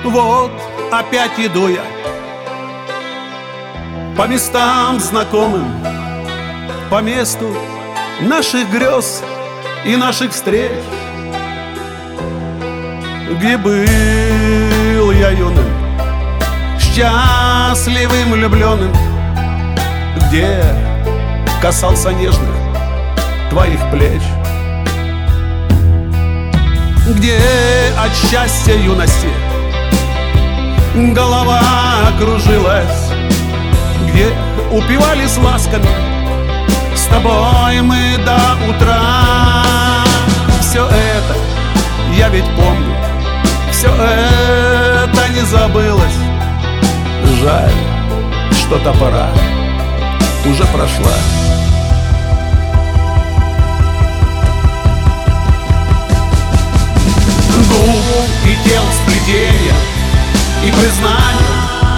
Вот опять иду я по местам знакомым, по месту наших грез и наших встреч, где был я юным, счастливым, влюбленным, где касался нежных твоих плеч, где от счастья юности голова кружилась, где упивались ласками с тобой мы до утра. Все это я ведь помню, все это не забылось. Жаль, что та пора уже прошла. Губ и тел сплетения и признания,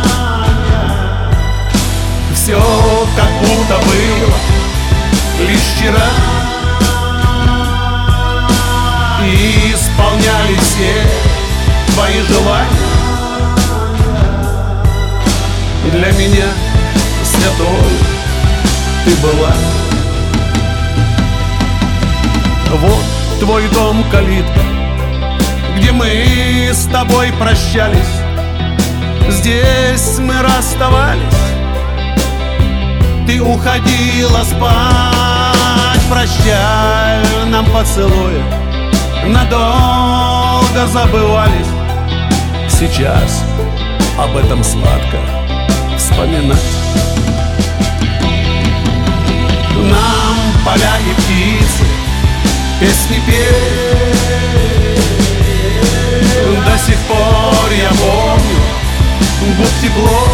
все как будто было лишь вчера, и исполняли все твои желания. Для меня святой ты была. Вот твой дом, калитка, где мы с тобой прощались. Здесь мы расставались, ты уходила спать. Прощай нам поцелуи, надолго забывались. Сейчас об этом сладко вспоминать. Нам поля и птицы песни пели. До сих пор я помню губ тепло.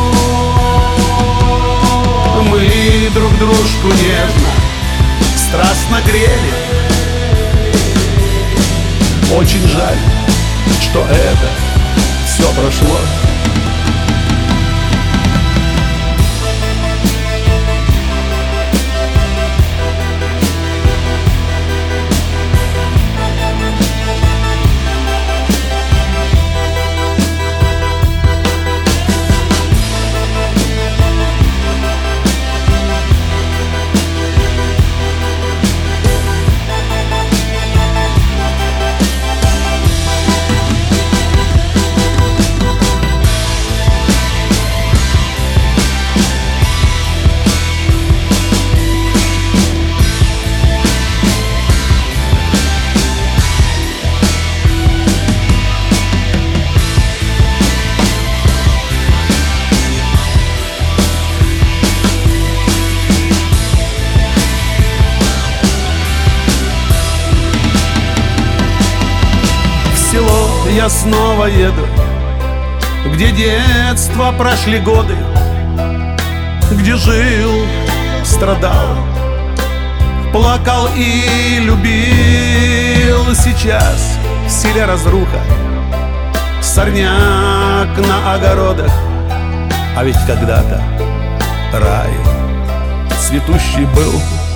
Мы друг дружку нежно, страстно грели. Очень жаль, что это все прошло. Я снова еду, где детство прошли годы, где жил, страдал, плакал и любил. Сейчас в селе разруха, сорняк на огородах. А ведь когда-то рай цветущий был.